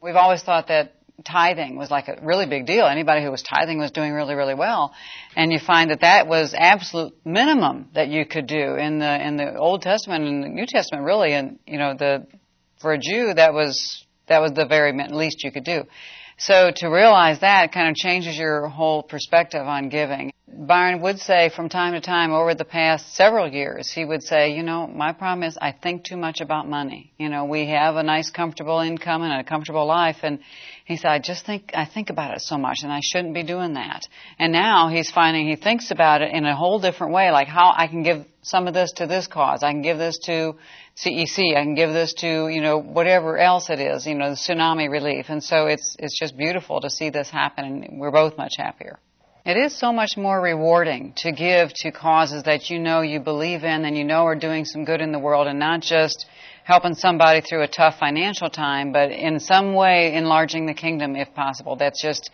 We've always thought that tithing was like a really big deal. Anybody who was tithing was doing really, really well. And you find that that was absolute minimum that you could do in the Old Testament and the New Testament, really. And, for a Jew, that was the very least you could do. So to realize that kind of changes your whole perspective on giving. Byron would say from time to time over the past several years, he would say, my problem is I think too much about money. We have a nice comfortable income and a comfortable life, and he said, I think about it so much and I shouldn't be doing that. And now he's finding he thinks about it in a whole different way, like how I can give some of this to this cause. I can give this to CEC. I can give this to, whatever else it is, the tsunami relief. And so it's just beautiful to see this happen, and we're both much happier. It is so much more rewarding to give to causes that you believe in and are doing some good in the world, and not just helping somebody through a tough financial time, but in some way enlarging the kingdom if possible. That just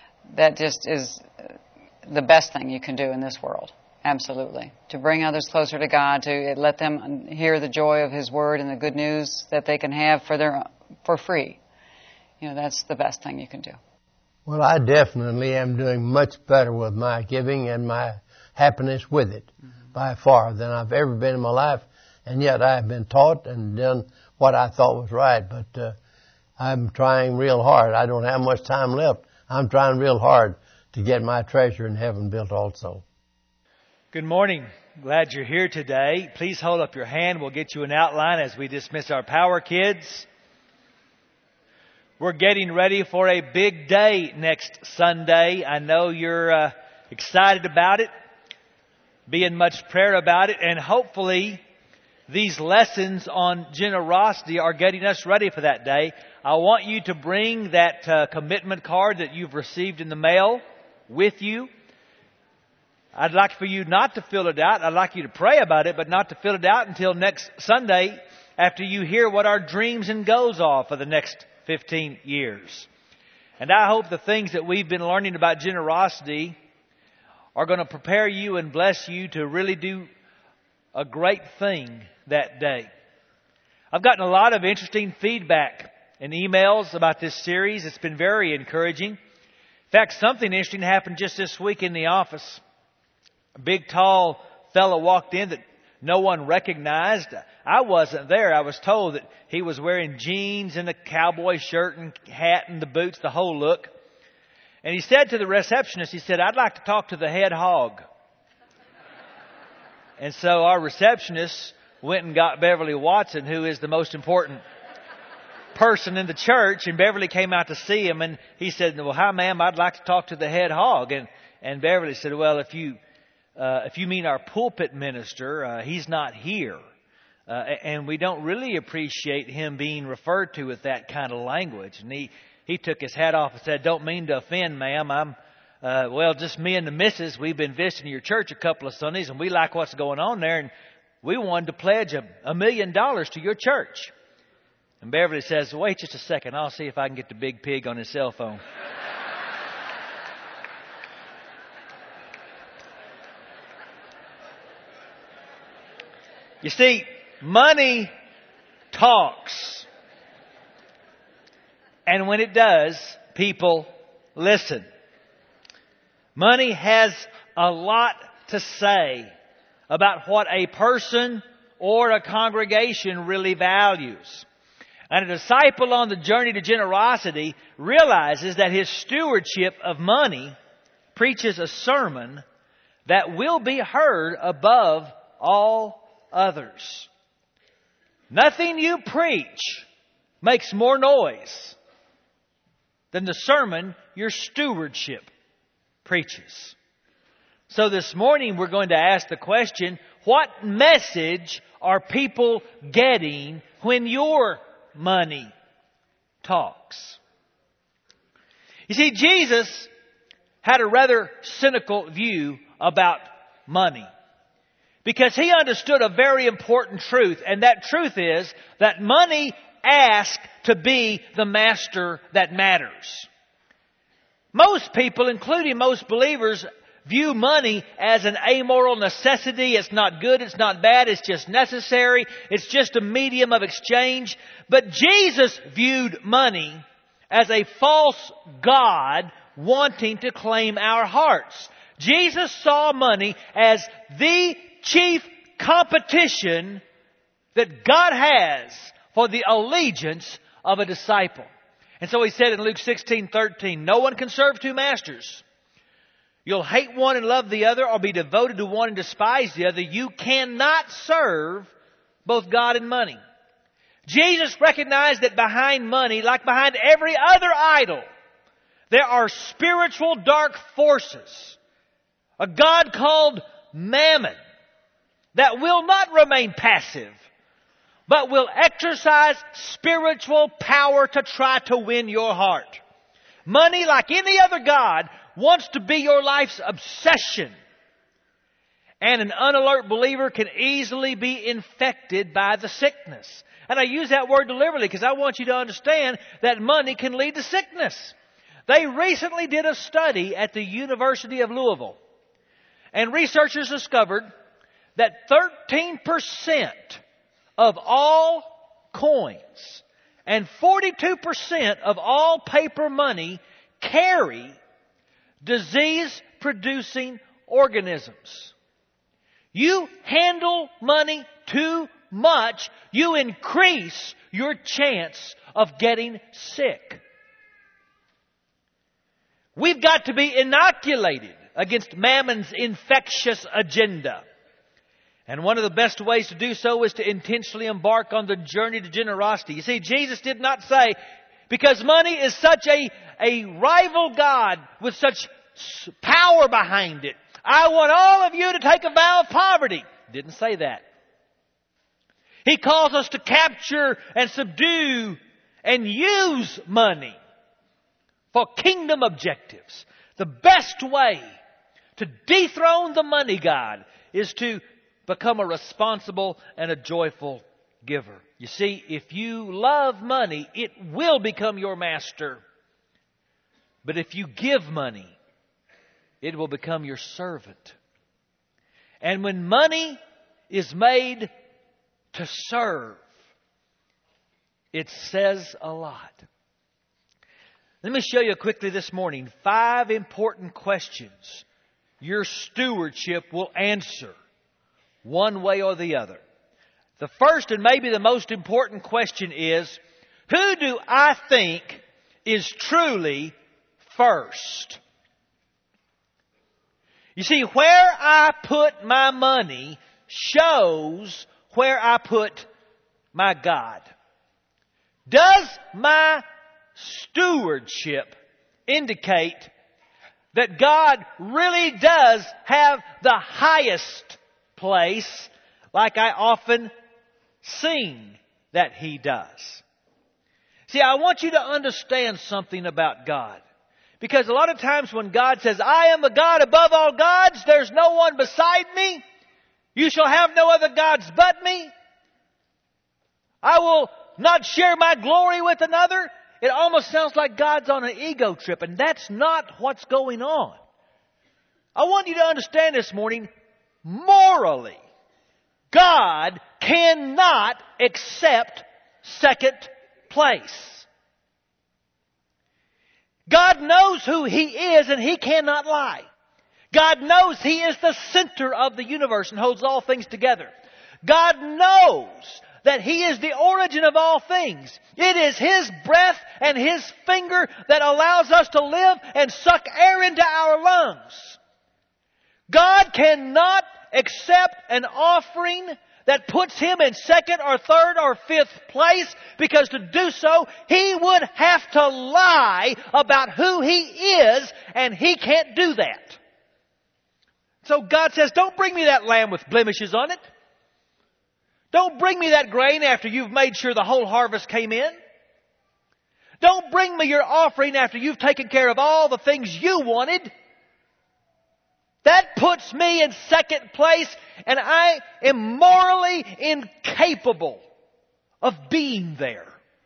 is the best thing you can do in this world. Absolutely. To bring others closer to God, to let them hear the joy of His Word and the good news that they can have for free. That's the best thing you can do. Well, I definitely am doing much better with my giving and my happiness with it by far than I've ever been in my life. And yet I have been taught and done what I thought was right. But I'm trying real hard. I don't have much time left. I'm trying real hard to get my treasure in heaven built also. Good morning. Glad you're here today. Please hold up your hand. We'll get you an outline as we dismiss our Power Kids. We're getting ready for a big day next Sunday. I know you're excited about it, being much prayer about it, and hopefully these lessons on generosity are getting us ready for that day. I want you to bring that commitment card that you've received in the mail with you. I'd like for you not to fill it out. I'd like you to pray about it, but not to fill it out until next Sunday after you hear what our dreams and goals are for the next 15 years. And I hope the things that we've been learning about generosity are going to prepare you and bless you to really do a great thing that day. I've gotten a lot of interesting feedback and emails about this series. It's been very encouraging. In fact, something interesting happened just this week in the office. A big, tall fellow walked in that no one recognized. I wasn't there. I was told that he was wearing jeans and a cowboy shirt and hat and the boots, the whole look. And he said to the receptionist, he said, "I'd like to talk to the head hog." And so our receptionist went and got Beverly Watson, who is the most important person in the church. And Beverly came out to see him, and he said, "Well, hi, ma'am, I'd like to talk to the head hog." And Beverly said, "Well, if you mean our pulpit minister, he's not here. And we don't really appreciate him being referred to with that kind of language." And he took his hat off and said, "Don't mean to offend, ma'am. Just me and the missus, we've been visiting your church a couple of Sundays, and we like what's going on there, and we wanted to pledge $1 million to your church." And Beverly says, "Wait just a second. I'll see if I can get the big pig on his cell phone." You see, money talks. And when it does, people listen. Money has a lot to say about what a person or a congregation really values. And a disciple on the journey to generosity realizes that his stewardship of money preaches a sermon that will be heard above all others. Nothing you preach makes more noise than the sermon your stewardship preaches. So this morning we're going to ask the question, what message are people getting when your money talks? You see, Jesus had a rather cynical view about money, because he understood a very important truth, and that truth is that money asks to be the master that matters. Most people, including most believers, view money as an amoral necessity. It's not good, it's not bad, it's just necessary. It's just a medium of exchange. But Jesus viewed money as a false god wanting to claim our hearts. Jesus saw money as the chief competition that God has for the allegiance of a disciple. And so He said in Luke 16:13, no one can serve two masters. You'll hate one and love the other, or be devoted to one and despise the other. You cannot serve both God and money. Jesus recognized that behind money, like behind every other idol, there are spiritual dark forces. A god called Mammon that will not remain passive, but will exercise spiritual power to try to win your heart. Money, like any other god, wants to be your life's obsession. And an unalert believer can easily be infected by the sickness. And I use that word deliberately because I want you to understand that money can lead to sickness. They recently did a study at the University of Louisville. And researchers discovered that 13% of all coins and 42% of all paper money carry disease-producing organisms. You handle money too much, you increase your chance of getting sick. We've got to be inoculated against Mammon's infectious agenda. And one of the best ways to do so is to intentionally embark on the journey to generosity. You see, Jesus did not say, because money is such a rival God with such power behind it, I want all of you to take a vow of poverty. Didn't say that. He calls us to capture and subdue and use money for kingdom objectives. The best way to dethrone the money god is to become a responsible and a joyful giver. You see, if you love money, it will become your master. But if you give money, it will become your servant. And when money is made to serve, it says a lot. Let me show you quickly this morning 5 important questions your stewardship will answer one way or the other. The first and maybe the most important question is, who do I think is truly first? You see, where I put my money shows where I put my God. Does my stewardship indicate that God really does have the highest place, like I often sing that He does? See, I want you to understand something about God. Because a lot of times when God says, I am a God above all gods, there's no one beside me, you shall have no other gods but me, I will not share my glory with another, it almost sounds like God's on an ego trip, and that's not what's going on. I want you to understand this morning, morally, God cannot accept second place. God knows who He is, and He cannot lie. God knows He is the center of the universe and holds all things together. God knows that He is the origin of all things. It is His breath and His finger that allows us to live and suck air into our lungs. God cannot accept an offering that puts Him in second or third or fifth place, because to do so, He would have to lie about who He is, and He can't do that. So God says, don't bring me that lamb with blemishes on it. Don't bring me that grain after you've made sure the whole harvest came in. Don't bring me your offering after you've taken care of all the things you wanted. That puts me in second place, and I am morally incapable of being there.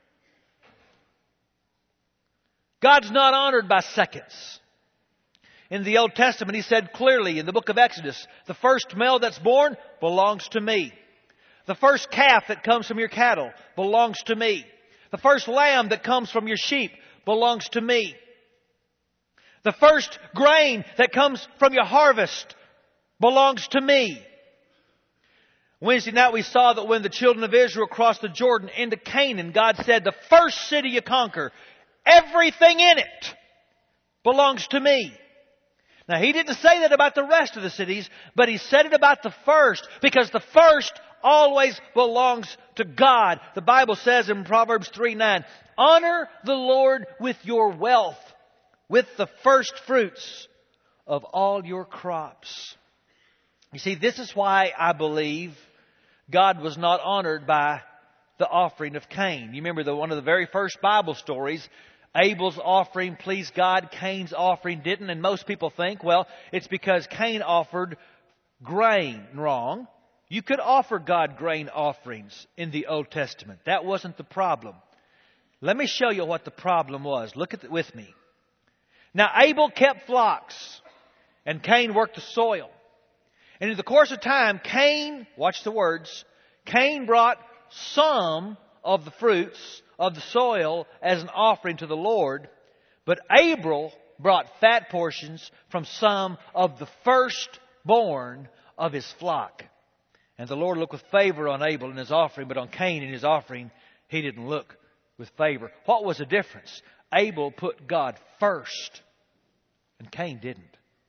God's not honored by seconds. In the Old Testament, He said clearly in the book of Exodus, the first male that's born belongs to me. The first calf that comes from your cattle belongs to me. The first lamb that comes from your sheep belongs to me. The first grain that comes from your harvest belongs to me. Wednesday night we saw that when the children of Israel crossed the Jordan into Canaan, God said, the first city you conquer, everything in it belongs to me. Now He didn't say that about the rest of the cities, but He said it about the first, because the first always belongs to God. The Bible says in Proverbs 3:9, honor the Lord with your wealth, with the first fruits of all your crops. You see, this is why I believe God was not honored by the offering of Cain. You remember one of the very first Bible stories, Abel's offering pleased God, Cain's offering didn't. And most people think, well, it's because Cain offered grain. Wrong. You could offer God grain offerings in the Old Testament. That wasn't the problem. Let me show you what the problem was. Look at it with me. Now Abel kept flocks and Cain worked the soil. And in the course of time, Cain, watch the words, Cain brought some of the fruits of the soil as an offering to the Lord, but Abel brought fat portions from some of the firstborn of his flock. And the Lord looked with favor on Abel in his offering, but on Cain in his offering, He didn't look with favor. What was the difference? Abel put God first, and Cain didn't.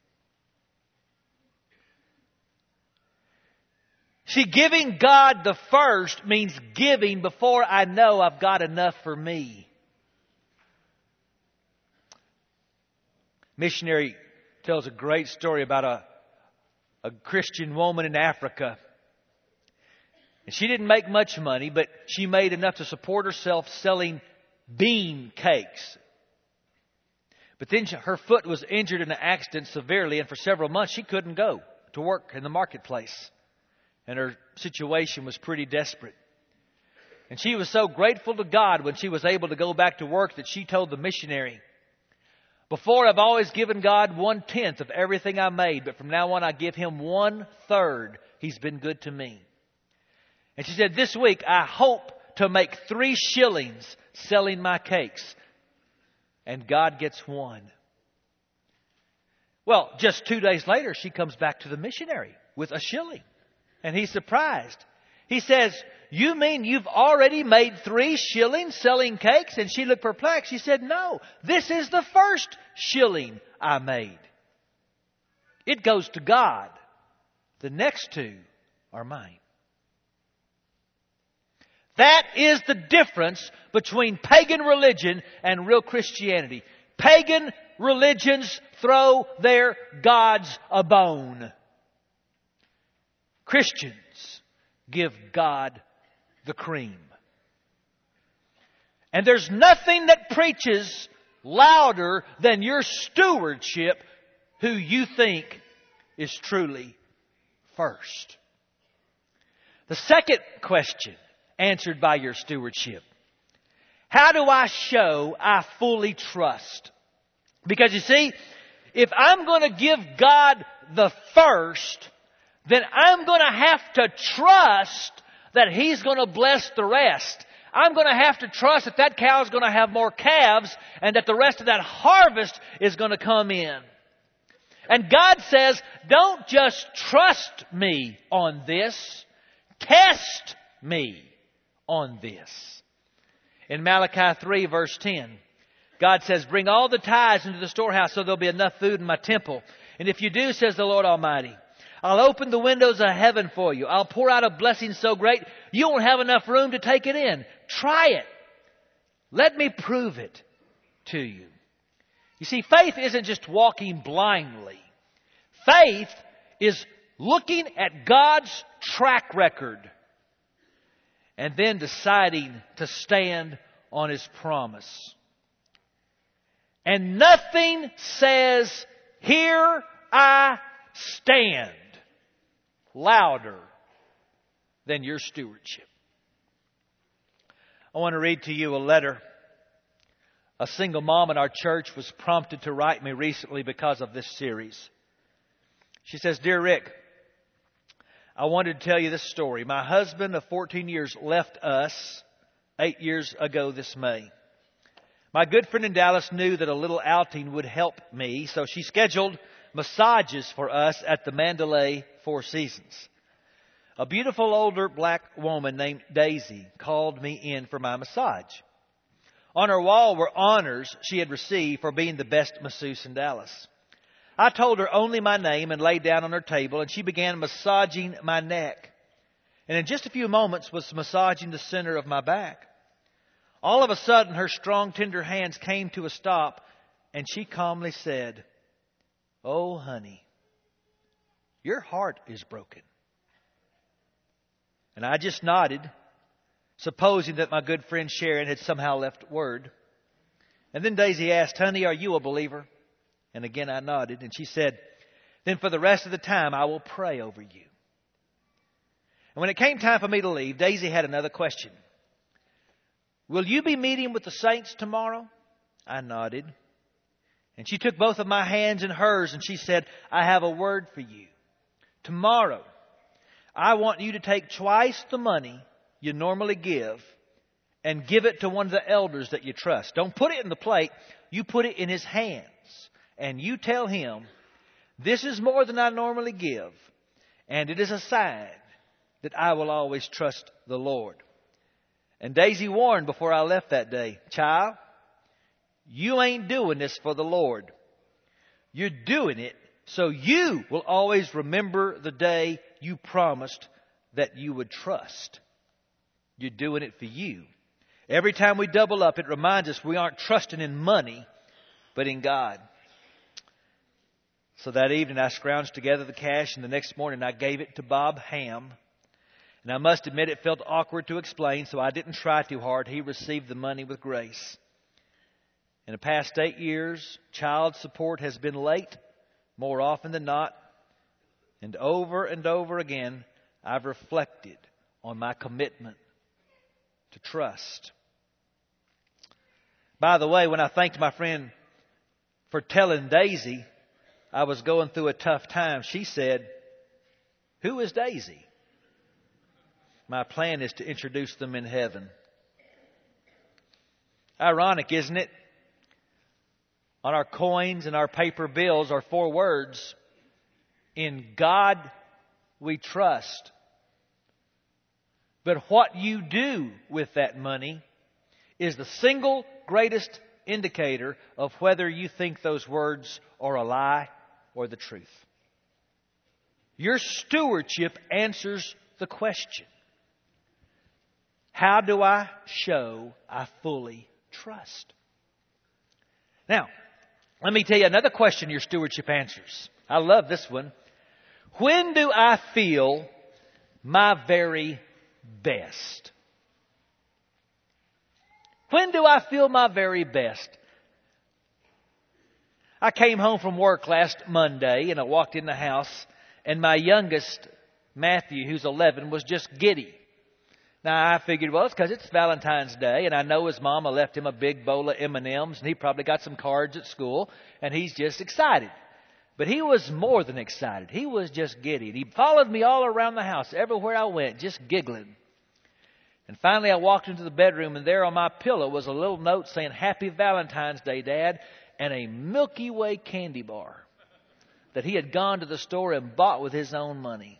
See, giving God the first means giving before I know I've got enough for me. Missionary tells a great story about a Christian woman in Africa. And she didn't make much money, but she made enough to support herself selling bean cakes. But then her foot was injured in an accident severely, and for several months she couldn't go to work in the marketplace. And her situation was pretty desperate. And she was so grateful to God when she was able to go back to work that she told the missionary, before I've always given God 1/10 of everything I made, but from now on I give Him 1/3. He's been good to me. And she said, this week I hope to make 3 shillings selling my cakes. And God gets 1. Well, just 2 days later, she comes back to the missionary with a shilling. And he's surprised. He says, you mean you've already made 3 shillings selling cakes? And she looked perplexed. She said, no, this is the first shilling I made. It goes to God. The next 2 are mine. That is the difference between pagan religion and real Christianity. Pagan religions throw their gods a bone. Christians give God the cream. And there's nothing that preaches louder than your stewardship, who you think is truly first. The second question answered by your stewardship: how do I show I fully trust? Because you see, if I'm going to give God the first, then I'm going to have to trust that He's going to bless the rest. I'm going to have to trust that that cow is going to have more calves and that the rest of that harvest is going to come in. And God says, don't just trust me on this, test me on this. In Malachi 3 verse 10, God says, bring all the tithes into the storehouse so there'll be enough food in my temple. And if you do, says the Lord Almighty, I'll open the windows of heaven for you. I'll pour out a blessing so great you won't have enough room to take it in. Try it. Let me prove it to you. You see, faith isn't just walking blindly. Faith is looking at God's track record and then deciding to stand on His promise. And nothing says, here I stand, louder than your stewardship. I want to read to you a letter a single mom in our church was prompted to write me recently because of this series. She says, Dear Rick, I wanted to tell you this story. My husband of 14 years left us 8 years ago this May. My good friend in Dallas knew that a little outing would help me, so she scheduled massages for us at the Mandalay Four Seasons. A beautiful older black woman named Daisy called me in for my massage. On her wall were honors she had received for being the best masseuse in Dallas. I told her only my name and laid down on her table, and she began massaging my neck. And in just a few moments was massaging the center of my back. All of a sudden, her strong, tender hands came to a stop, and she calmly said, "Oh, honey, your heart is broken." And I just nodded, supposing that my good friend Sharon had somehow left word. And then Daisy asked, "Honey, are you a believer?" And again I nodded, and she said, "Then for the rest of the time I will pray over you." And when it came time for me to leave, Daisy had another question. "Will you be meeting with the saints tomorrow?" I nodded. And she took both of my hands in hers and she said, "I have a word for you. Tomorrow, I want you to take twice the money you normally give and give it to one of the elders that you trust. Don't put it in the plate. You put it in his hands. And you tell him, 'This is more than I normally give. And it is a sign that I will always trust the Lord.'" And Daisy warned before I left that day, "Child, you ain't doing this for the Lord. You're doing it so you will always remember the day you promised that you would trust. You're doing it for you. Every time we double up, it reminds us we aren't trusting in money, but in God." So that evening I scrounged together the cash, and the next morning I gave it to Bob Ham. And I must admit it felt awkward to explain, so I didn't try too hard. He received the money with grace. In the past 8 years, child support has been late more often than not. And over again, I've reflected on my commitment to trust. By the way, when I thanked my friend for telling Daisy I was going through a tough time, she said, "Who is Daisy?" My plan is to introduce them in heaven. Ironic, isn't it? On our coins and our paper bills are 4 words. In God we trust. But what you do with that money is the single greatest indicator of whether you think those words are a lie or the truth. Your stewardship answers the question. How do I show I fully trust? Now, let me tell you another question your stewardship answers. I love this one. When do I feel my very best? When do I feel my very best? I came home from work last Monday and I walked in the house and my youngest, Matthew, who's 11, was just giddy. Now, I figured, well, it's because it's Valentine's Day, and I know his mama left him a big bowl of M&Ms, and he probably got some cards at school, and he's just excited. But he was more than excited. He was just giddy. He followed me all around the house, everywhere I went, just giggling. And finally, I walked into the bedroom, and there on my pillow was a little note saying, "Happy Valentine's Day, Dad," and a Milky Way candy bar that he had gone to the store and bought with his own money.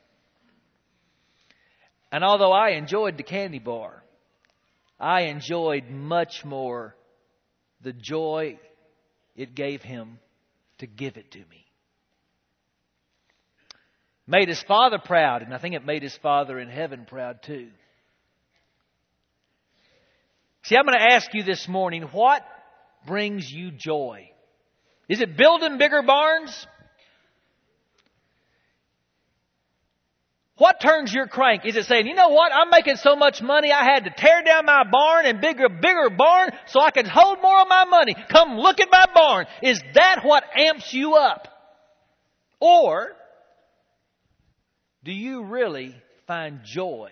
And although I enjoyed the candy bar, I enjoyed much more the joy it gave him to give it to me. Made his father proud, and I think it made his Father in heaven proud too. See, I'm going to ask you this morning, what brings you joy? Is it building bigger barns? What turns your crank? Is it saying, "You know what? I'm making so much money I had to tear down my barn and bigger barn so I could hold more of my money. Come look at my barn." Is that what amps you up? Or do you really find joy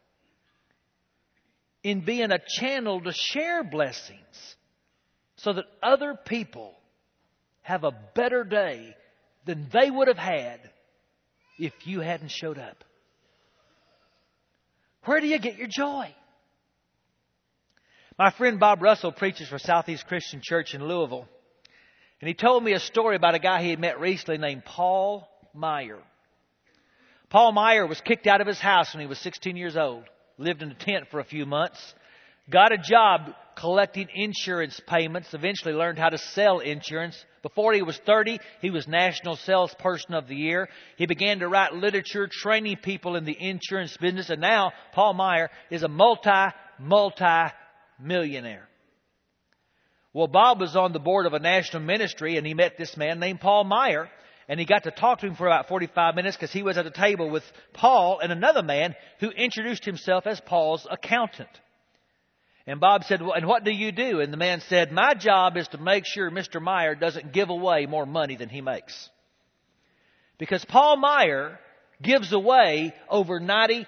in being a channel to share blessings so that other people have a better day than they would have had if you hadn't showed up? Where do you get your joy? My friend Bob Russell preaches for Southeast Christian Church in Louisville. And he told me a story about a guy he had met recently named Paul Meyer. Paul Meyer was kicked out of his house when he was 16 years old. Lived in a tent for a few months. Got a job collecting insurance payments. Eventually learned how to sell insurance. Before he was 30, he was National Salesperson of the Year. He began to write literature, training people in the insurance business. And now Paul Meyer is a multi-millionaire. Well, Bob was on the board of a national ministry, and he met this man named Paul Meyer. And he got to talk to him for about 45 minutes because he was at a table with Paul and another man who introduced himself as Paul's accountant. And Bob said, well, and what do you do? And the man said, my job is to make sure Mr. Meyer doesn't give away more money than he makes. Because Paul Meyer gives away over 90%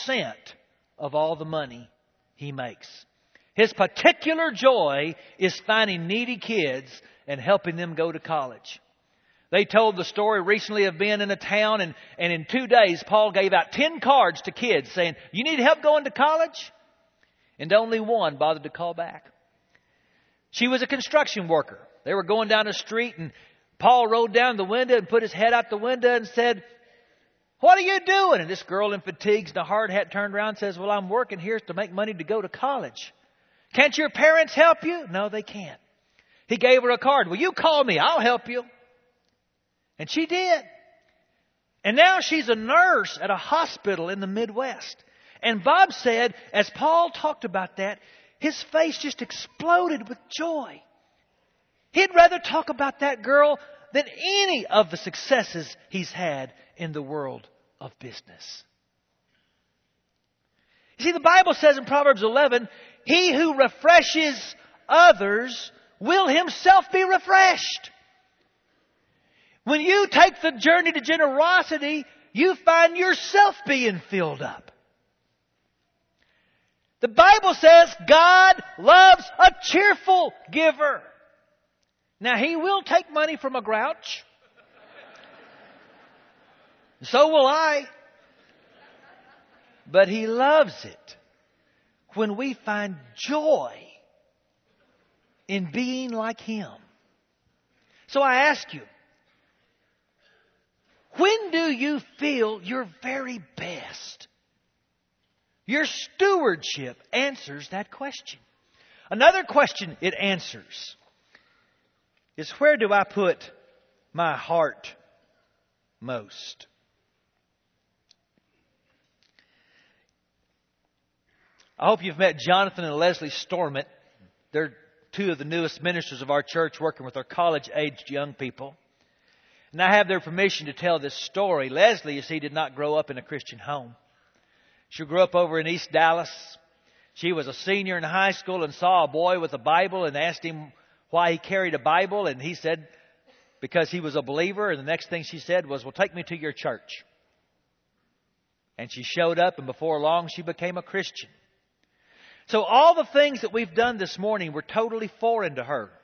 of all the money he makes. His particular joy is finding needy kids and helping them go to college. They told the story recently of being in a town, and in 2 days, Paul gave out 10 cards to kids saying, you need help going to college? And only one bothered to call back. She was a construction worker. They were going down the street, and Paul rolled down the window and put his head out the window and said, what are you doing? And this girl in fatigues and a hard hat turned around and says, well, I'm working here to make money to go to college. Can't your parents help you? No, they can't. He gave her a card. Well, you call me. I'll help you. And she did. And now she's a nurse at a hospital in the Midwest. And Bob said, as Paul talked about that, his face just exploded with joy. He'd rather talk about that girl than any of the successes he's had in the world of business. You see, the Bible says in Proverbs 11, he who refreshes others will himself be refreshed. When you take the journey to generosity, you find yourself being filled up. The Bible says God loves a cheerful giver. Now, He will take money from a grouch. So will I. But He loves it when we find joy in being like Him. So I ask you, when do you feel your very best? Your stewardship answers that question. Another question it answers is, where do I put my heart most? I hope you've met Jonathan and Leslie Stormont. They're two of the newest ministers of our church working with our college-aged young people. And I have their permission to tell this story. Leslie, you see, did not grow up in a Christian home. She grew up over in East Dallas. She was a senior in high school and saw a boy with a Bible and asked him why he carried a Bible. And he said, because he was a believer. And the next thing she said was, well, take me to your church. And she showed up, and before long she became a Christian. So all the things that we've done this morning were totally foreign to her.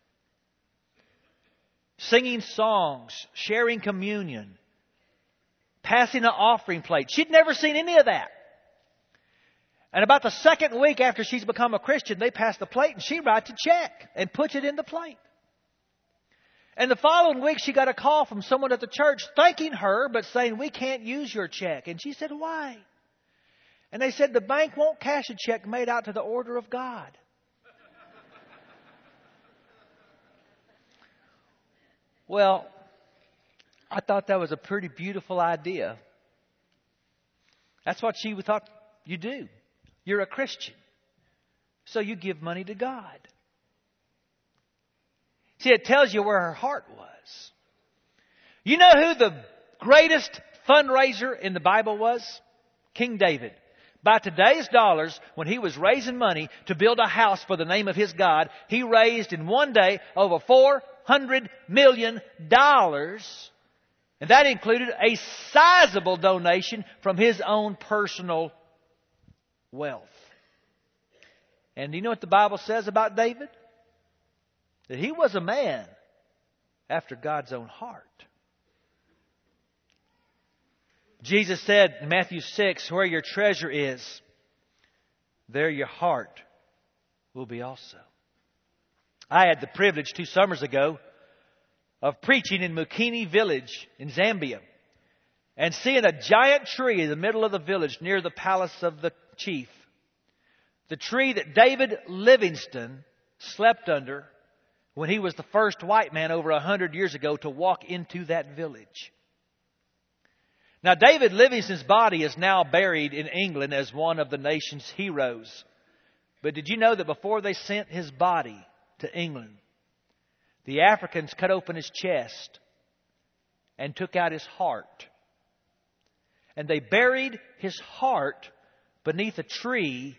Singing songs, sharing communion, passing an offering plate. She'd never seen any of that. And about the second week after she's become a Christian, they pass the plate and she writes a check and puts it in the plate. And the following week she got a call from someone at the church thanking her but saying, we can't use your check. And she said, why? And they said, the bank won't cash a check made out to the order of God. Well, I thought that was a pretty beautiful idea. That's what she thought you do. You're a Christian. So you give money to God. See, it tells you where her heart was. You know who the greatest fundraiser in the Bible was? King David. By today's dollars, when he was raising money to build a house for the name of his God, he raised in one day over $400 million. And that included a sizable donation from his own personal wealth. And do you know what the Bible says about David? That he was a man after God's own heart. Jesus said in Matthew 6, where your treasure is, there your heart will be also. I had the privilege 2 summers ago of preaching in Mukini village in Zambia and seeing a giant tree in the middle of the village near the palace of the chief. The tree that David Livingstone slept under when he was the first white man over 100 years ago to walk into that village. Now, David Livingstone's body is now buried in England as one of the nation's heroes. But did you know that before they sent his body to England, the Africans cut open his chest and took out his heart? And they buried his heart beneath a tree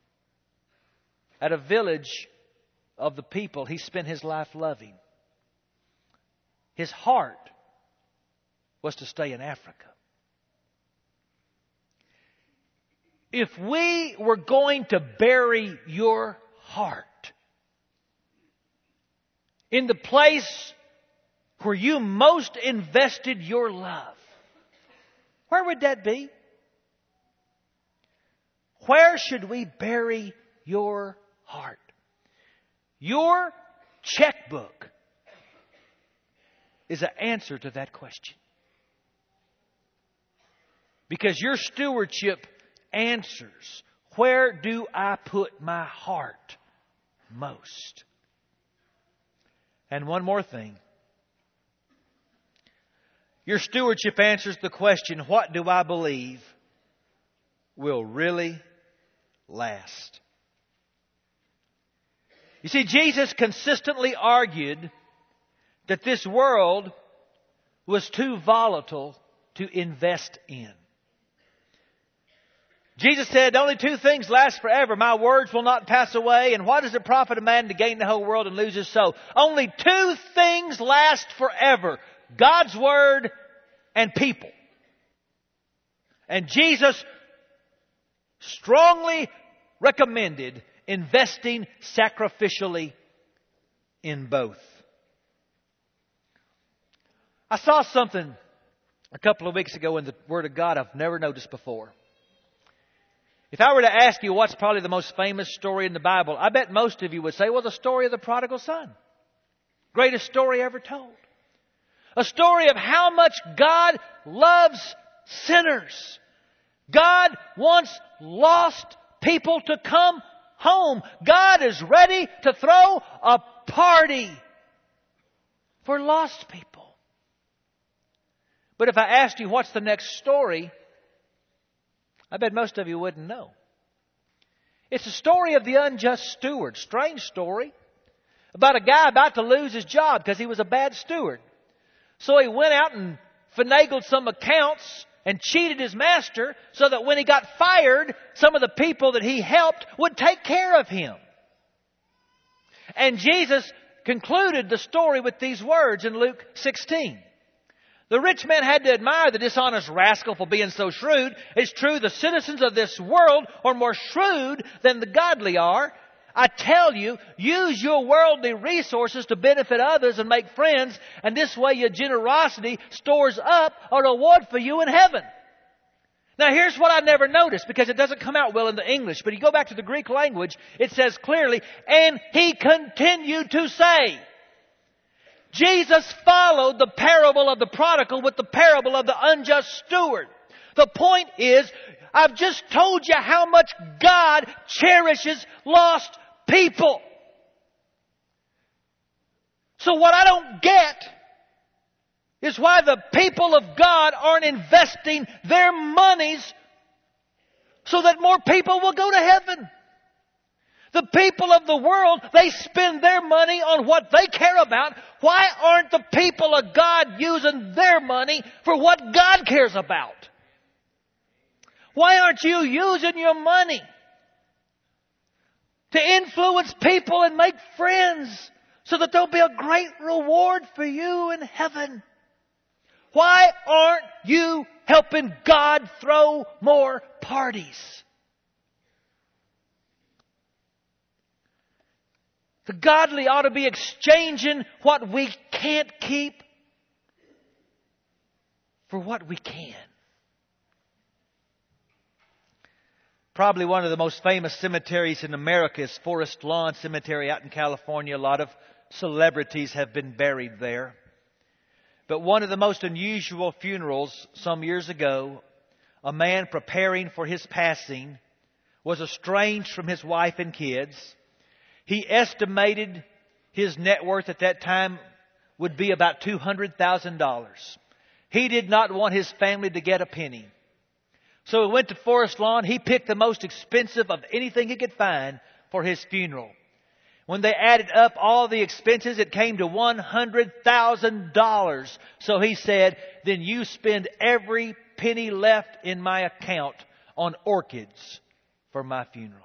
at a village of the people he spent his life loving. His heart was to stay in Africa. If we were going to bury your heart in the place where you most invested your love, where would that be? Where should we bury your heart? Your checkbook is an answer to that question. Because your stewardship answers, where do I put my heart most? And one more thing. Your stewardship answers the question, what do I believe will really last? You see, Jesus consistently argued that this world was too volatile to invest in. Jesus said, only 2 things last forever. My words will not pass away. And what does it profit a man to gain the whole world and lose his soul? Only 2 things last forever. God's Word and people. And Jesus strongly recommended investing sacrificially in both. I saw something a couple of weeks ago in the Word of God I've never noticed before. If I were to ask you what's probably the most famous story in the Bible, I bet most of you would say, well, the story of the prodigal son. Greatest story ever told. A story of how much God loves sinners. God wants lost people to come home. God is ready to throw a party for lost people. But if I asked you what's the next story, I bet most of you wouldn't know. It's a story of the unjust steward. Strange story. About a guy about to lose his job because he was a bad steward. So he went out and finagled some accounts and cheated his master so that when he got fired, some of the people that he helped would take care of him. And Jesus concluded the story with these words in Luke 16. The rich man had to admire the dishonest rascal for being so shrewd. It's true, the citizens of this world are more shrewd than the godly are. I tell you, use your worldly resources to benefit others and make friends, and this way your generosity stores up a reward for you in heaven. Now here's what I never noticed, because it doesn't come out well in the English, but you go back to the Greek language, it says clearly, and he continued to say. Jesus followed the parable of the prodigal with the parable of the unjust steward. The point is, I've just told you how much God cherishes lost people. So what I don't get is why the people of God aren't investing their monies so that more people will go to heaven. The people of the world, they spend their money on what they care about. Why aren't the people of God using their money for what God cares about? Why aren't you using your money to influence people and make friends so that there'll be a great reward for you in heaven? Why aren't you helping God throw more parties? The godly ought to be exchanging what we can't keep for what we can. Probably one of the most famous cemeteries in America is Forest Lawn Cemetery out in California. A lot of celebrities have been buried there. But one of the most unusual funerals some years ago, a man preparing for his passing was estranged from his wife and kids. He estimated his net worth at that time would be about $200,000. He did not want his family to get a penny. So he went to Forest Lawn. He picked the most expensive of anything he could find for his funeral. When they added up all the expenses, it came to $100,000. So he said, then you spend every penny left in my account on orchids for my funeral.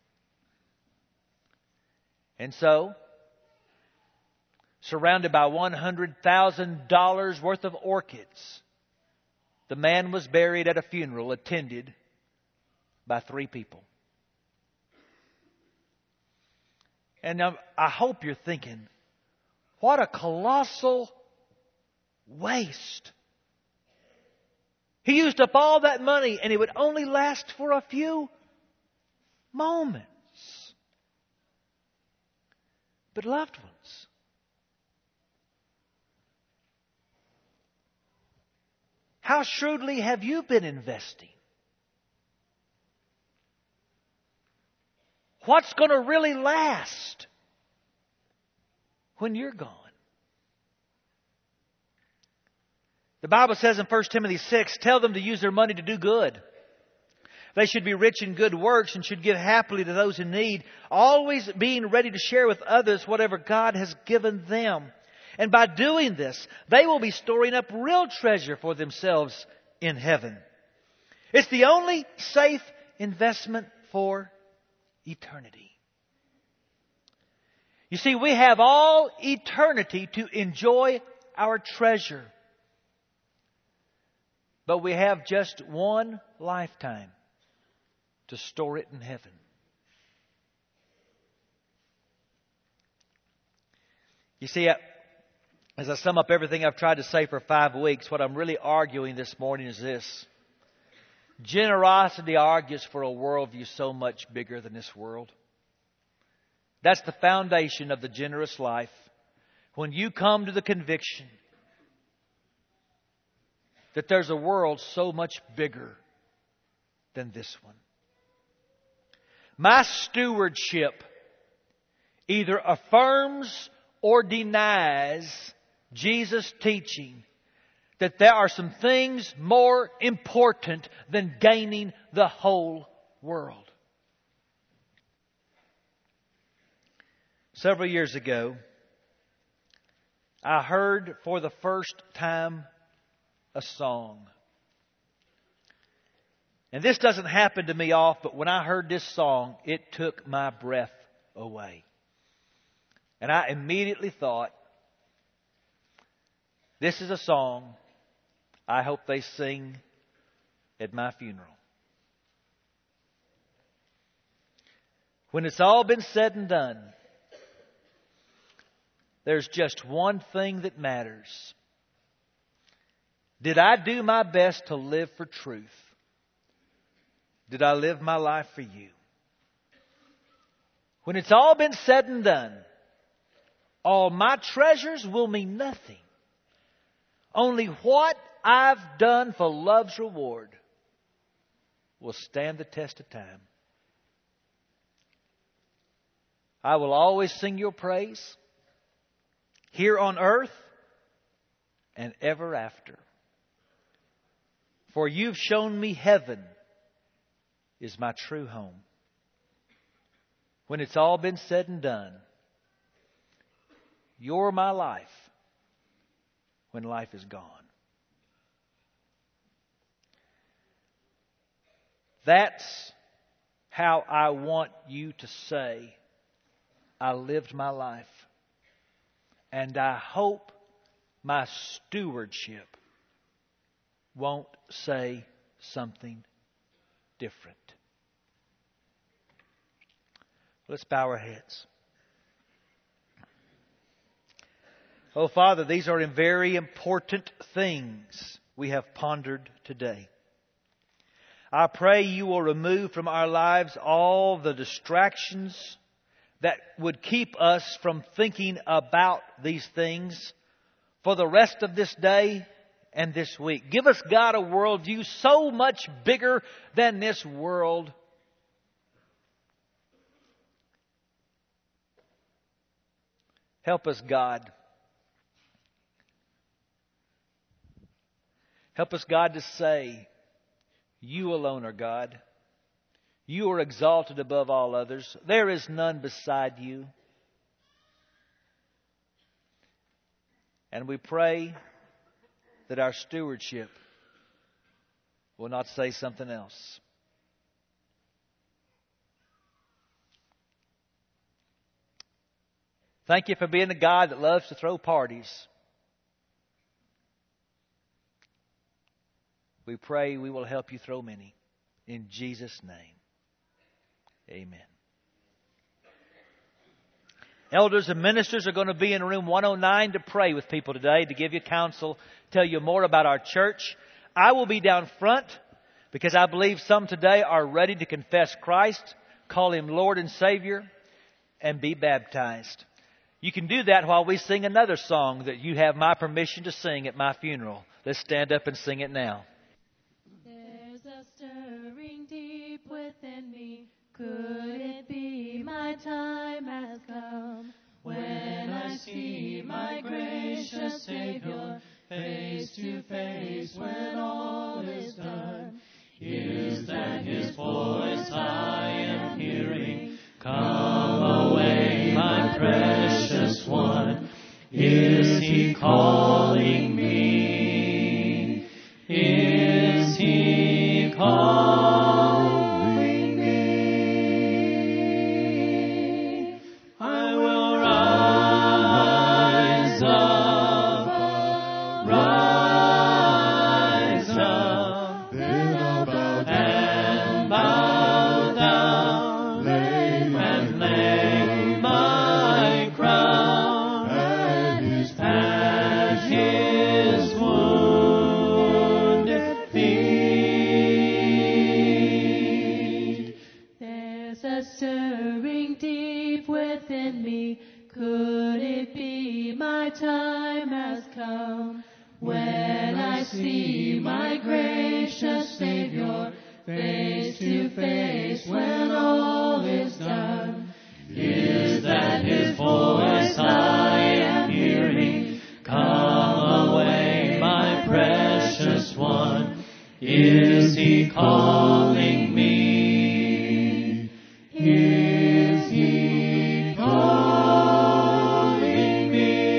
And so, surrounded by $100,000 worth of orchids, the man was buried at a funeral attended by 3 people. And now I hope you're thinking, what a colossal waste. He used up all that money and it would only last for a few moments. But loved ones, how shrewdly have you been investing? What's going to really last when you're gone? The Bible says in 1 Timothy 6, tell them to use their money to do good. They should be rich in good works and should give happily to those in need, always being ready to share with others whatever God has given them. And by doing this, they will be storing up real treasure for themselves in heaven. It's the only safe investment for eternity. You see, we have all eternity to enjoy our treasure. But we have just one lifetime to store it in heaven. You see, as I sum up everything I've tried to say for 5 weeks, what I'm really arguing this morning is this. Generosity argues for a worldview so much bigger than this world. That's the foundation of the generous life. When you come to the conviction that there's a world so much bigger than this one. My stewardship either affirms or denies Jesus' teaching that there are some things more important than gaining the whole world. Several years ago, I heard for the first time a song. And this doesn't happen to me often, but when I heard this song, it took my breath away. And I immediately thought, this is a song I hope they sing at my funeral. When it's all been said and done, there's just one thing that matters. Did I do my best to live for truth? Did I live my life for you? When it's all been said and done, all my treasures will mean nothing. Only what I've done for love's reward will stand the test of time. I will always sing your praise here on earth and ever after. For you've shown me heaven is my true home. When it's all been said and done, you're my life when life is gone. That's how I want you to say, I lived my life. And I hope my stewardship won't say something different. Let's bow our heads. Oh, Father, these are very important things we have pondered today. I pray You will remove from our lives all the distractions that would keep us from thinking about these things for the rest of this day and this week. Give us, God, a worldview so much bigger than this world. Help us, God. Help us, God, to say, You alone are God. You are exalted above all others. There is none beside You. And we pray that our stewardship will not say something else. Thank You for being a God that loves to throw parties. We pray we will help You throw many. In Jesus' name, amen. Elders and ministers are going to be in room 109 to pray with people today, to give you counsel, tell you more about our church. I will be down front because I believe some today are ready to confess Christ, call Him Lord and Savior, and be baptized. You can do that while we sing another song that you have my permission to sing at my funeral. Let's stand up and sing it now. There's a stirring deep within me. Could it be my time has come when I see my gracious Savior face to face when all is done? Is that His voice I am hearing? Come away, my precious one. Is He calling me? Is He calling me? I will rise up, then I'll bow down, and lay my crown at His wounded feet. There's a stirring deep within me. Could it be my time has come when I see my gracious Savior face to face when all is done? Is that His voice I am hearing? Come away, my precious one. Is He calling me? Is He calling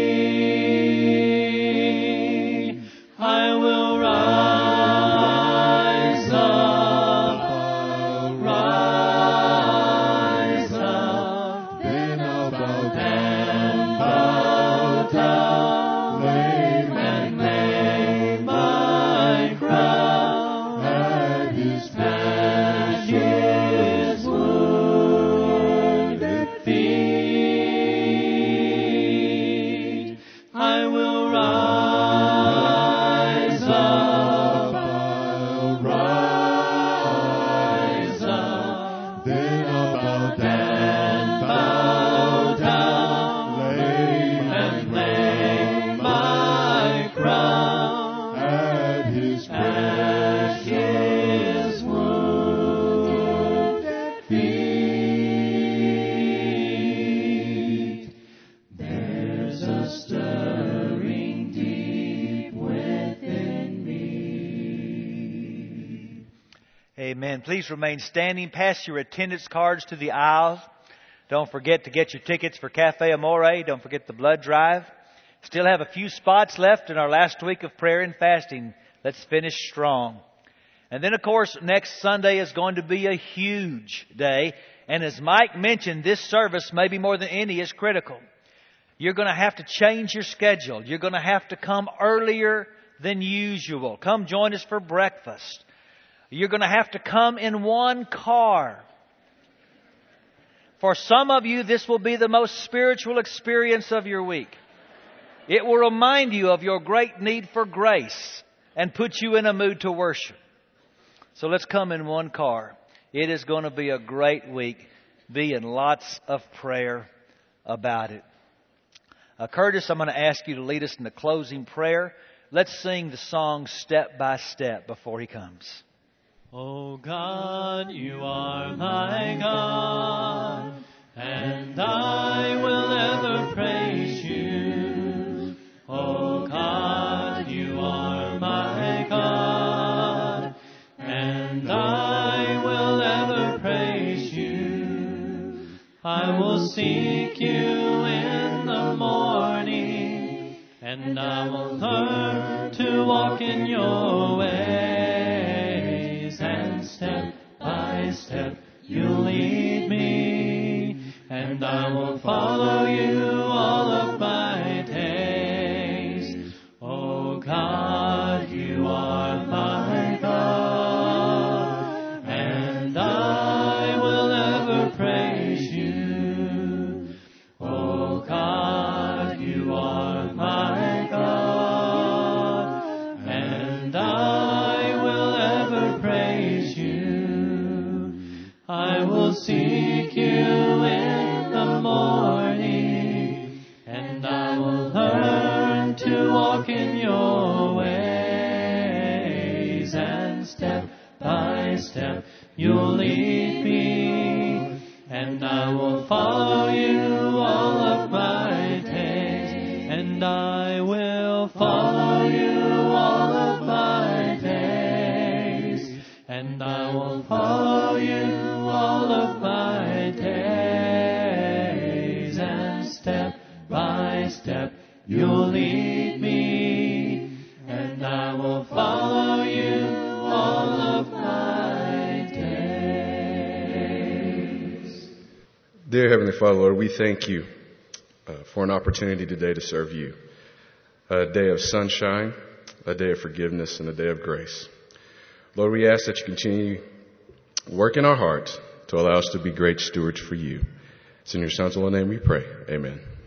me? I will rise up, then I'll bow down, and lay my crown at His wounded feet. I will rise up, then I'll bow down, and lay my crown at His wounded feet. There's a stirring deep within me. Amen. Please remain standing. Pass your attendance cards to the aisles. Don't forget to get your tickets for Cafe Amore. Don't forget the blood drive. Still have a few spots left in our last week of prayer and fasting. Let's finish strong. And then, of course, next Sunday is going to be a huge day. And as Mike mentioned, this service, maybe more than any, is critical. You're going to have to change your schedule. You're going to have to come earlier than usual. Come join us for breakfast. You're going to have to come in one car. For some of you, this will be the most spiritual experience of your week. It will remind you of your great need for grace and put you in a mood to worship. So let's come in one car. It is going to be a great week. Be in lots of prayer about it. Curtis, I'm going to ask you to lead us in the closing prayer. Let's sing the song Step by Step before he comes. Oh God, you are my God, and I will ever praise you. Oh God, you are my God, and I will ever praise you. I will seek you in the morning, and I will learn to walk in your ways. And step by step you lead me, and I will follow you all of my days. Oh God, you are my God, and I will ever praise you. Oh God, you are my God, and I will ever praise you. I will seek you in the morning, and I will learn to walk in your ways. And step by step you'll lead me, and I will follow you all of my days. And I will follow you all of my days, and I will follow you all of my days. And step by step you'll lead me, and I will follow you all of my days. Dear Heavenly Father, Lord, we thank you for an opportunity today to serve you. A day of sunshine, a day of forgiveness, and a day of grace. Lord, we ask that you continue to work in our hearts to allow us to be great stewards for you. It's in your Son's holy name we pray. Amen.